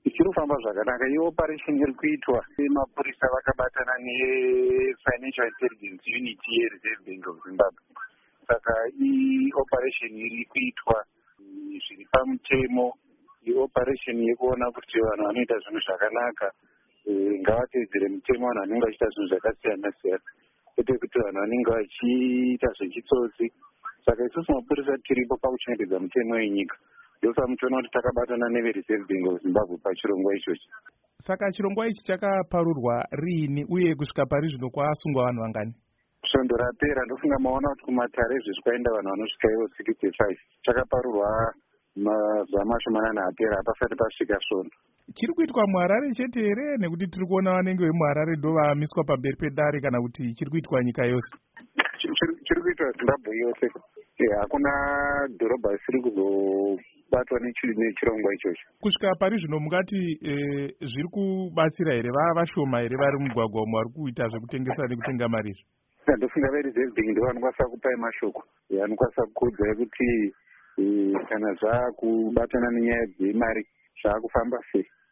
ichiri kufamba zvakanaka. Ioperation iri kuitwa mapurisa vakabatana neFinancial Intelligence Unit yeReserve Bank of Zimbabwe. Saka ioperation iri kuitwa zviri pamutemo, ioperation yekuona kuti vanhu vanoita zvinhu zvakanaka ngavatedzere mutemo, vanhu vanenge vachiita zvinhu zvakasiyana siyana, kwete kuti vanhu vanenge vachiita zvechitsotsi. Saka isusu mapurisa tiripo pakuchengetedza mutemo wenyika. Ndofa muchiona kuti takabatana neveReserve Bank of Zimbabwe pachirongwa ichochi. Saka chirongwa ichi chakaparurwa riini uye kusvika pari zvino kwasungwa vanhu vangani? Svondo rapera ndofunga maona kuti kumatare zvezvikaenda vanhu vanosvika ivo 65. Chakaparurwa mazuva mashomanana apera, hapasati pasvika svondo. Chiri kuitwa muHarare chete here, nekuti tiri kuona vanenge vemuHarare ndo vamiswa pamberi pedare, kana kuti chiri kuitwa nyika yose? Chiri kuitwa Zimbabwe yose. Hakuna dhorobha risiri kuzobatwa nechirongwa ichocho. Kusvika pari zvino mungati zviri kubatsira here? Vashoma here vari mugwagwa umo vari kuita zvekutengesa nekutenga mari izvi? Ndofunga veReserve Bank ndo vanokwanisa kupai mashoko, vanokwanisa kukuudza kuti kana zvaakubatana nenyaya dzemari zvaakufamba sei.